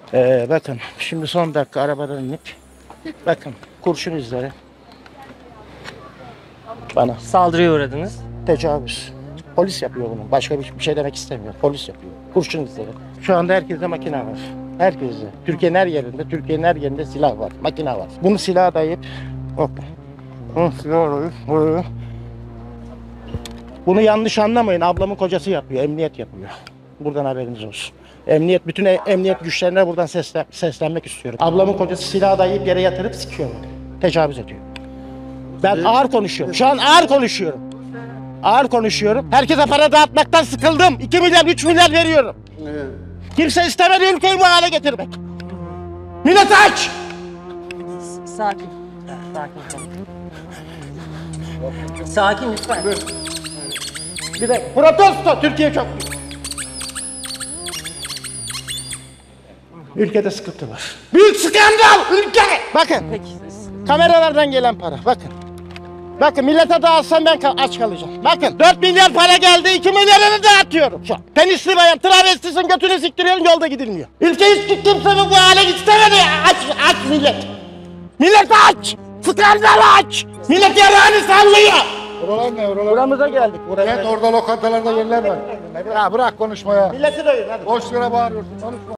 Bakın şimdi son dakika arabadan inip bakın kurşun izleri bana Saldırıya uğradınız. tecavüz. Polis yapıyor bunu. Başka bir şey demek istemiyor. Polis yapıyor. Kurşun izleri. Şu anda herkeste makine var. Herkeste. Türkiye'nin her yerinde silah var. Makine var. Bunu silaha dayayıp hop. Bunu yanlış anlamayın. Ablamın kocası yapıyor. Emniyet yapıyor. Buradan haberiniz olsun. Emniyet, bütün emniyet güçlerine buradan seslenmek istiyorum. Ablamın kocası silahı dayayıp yere yatırıp sikiyor. Tecavüz ediyor. Ben ağır konuşuyorum. Şu an ağır konuşuyorum. Ağır konuşuyorum. Herkese para dağıtmaktan sıkıldım. 2 milyar, 3 milyar veriyorum. Kimse istemedi ülkeyi bu hale getirmek. Millet aç! Sakin. Sakin. Sakin lütfen. Bir de protesto, Türkiye çok büyük. Ülkede sıkıntı var. Büyük skandal ülke! Bakın, Peki. kameralardan gelen para, bakın. Bakın millete dağıtsam ben aç kalacağım. Bakın 4 milyar para geldi, 2 milyarını dağıtıyorum şu an. Penisli bayan, travestisin götünü siktiriyorsun, yolda gidilmiyor. Ülke hiç kimse bu hale istemedi. Aç millet. Millet aç! Skandal aç! Millet yarağını sallıyor! Oralar ne? Oralar. Buramıza geldik. Evet, orada lokantalarda yerler var. Ya bırak konuşmaya. Milleti doyur hadi. Boş yere bağırıyorsun. Konuşma.